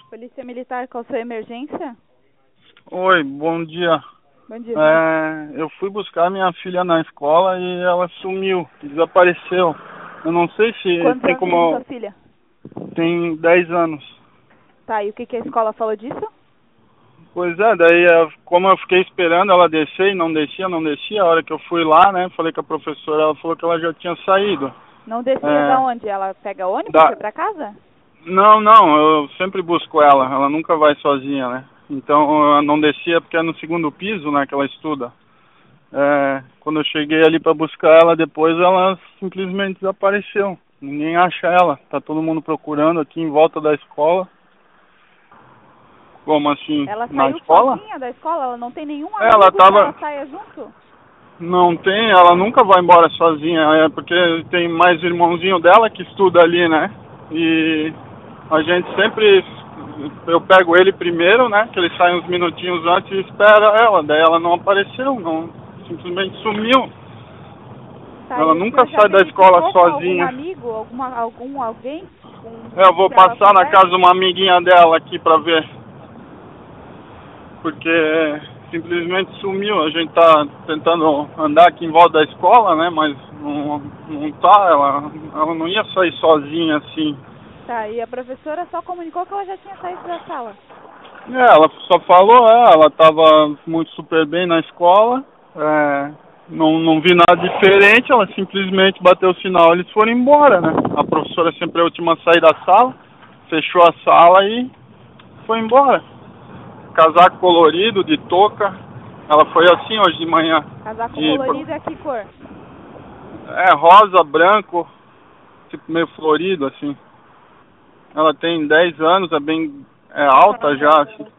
Polícia Militar, qual a sua emergência? Oi, bom dia. Bom dia. Eu fui buscar minha filha na escola e ela sumiu, desapareceu. Eu não sei se Quantos tem anos tem sua como... filha? Tem 10 anos. Tá, e o que a escola falou disso? Pois é, daí como eu fiquei esperando ela descer e não descia, a hora que eu fui lá, né, falei com a professora, ela falou que ela já tinha saído. Não descia da onde? Ela pega ônibus Da... pra ir pra casa? Não, eu sempre busco ela nunca vai sozinha, né. Então ela não descia porque é no segundo piso, né, que ela estuda. Quando eu cheguei ali pra buscar ela, depois ela simplesmente desapareceu. Ninguém acha ela. Tá todo mundo procurando aqui em volta da escola. Como assim? Ela Na saiu escola? sozinha da escola? Ela não tem nenhum Ela amigo que ela saia junto? Não tem, ela nunca vai embora sozinha. É porque tem mais irmãozinho dela que estuda ali, né? E a gente sempre... Eu pego ele primeiro, né? Que ele sai uns minutinhos antes e espera ela. Daí ela não apareceu, não. Simplesmente sumiu. Tá, Ela e nunca o senhor já sai da escola verificou com sozinha. algum amigo, alguém? Eu vou passar na casa de uma amiguinha dela aqui pra ver. Porque simplesmente sumiu. A gente tá tentando andar aqui em volta da escola, né? Mas não tá. Ela não ia sair sozinha assim. Tá, e a professora só comunicou que ela já tinha saído da sala? Ela só falou, ela tava muito super bem na escola. Não vi nada diferente, ela simplesmente bateu o sinal, eles foram embora, né? A professora sempre é a última a sair da sala, fechou a sala e foi embora. Casaco colorido, de touca, ela foi assim hoje de manhã. Casaco colorido é que cor? Rosa, branco, tipo meio florido assim. Ela tem 10 anos, é alta já, assim.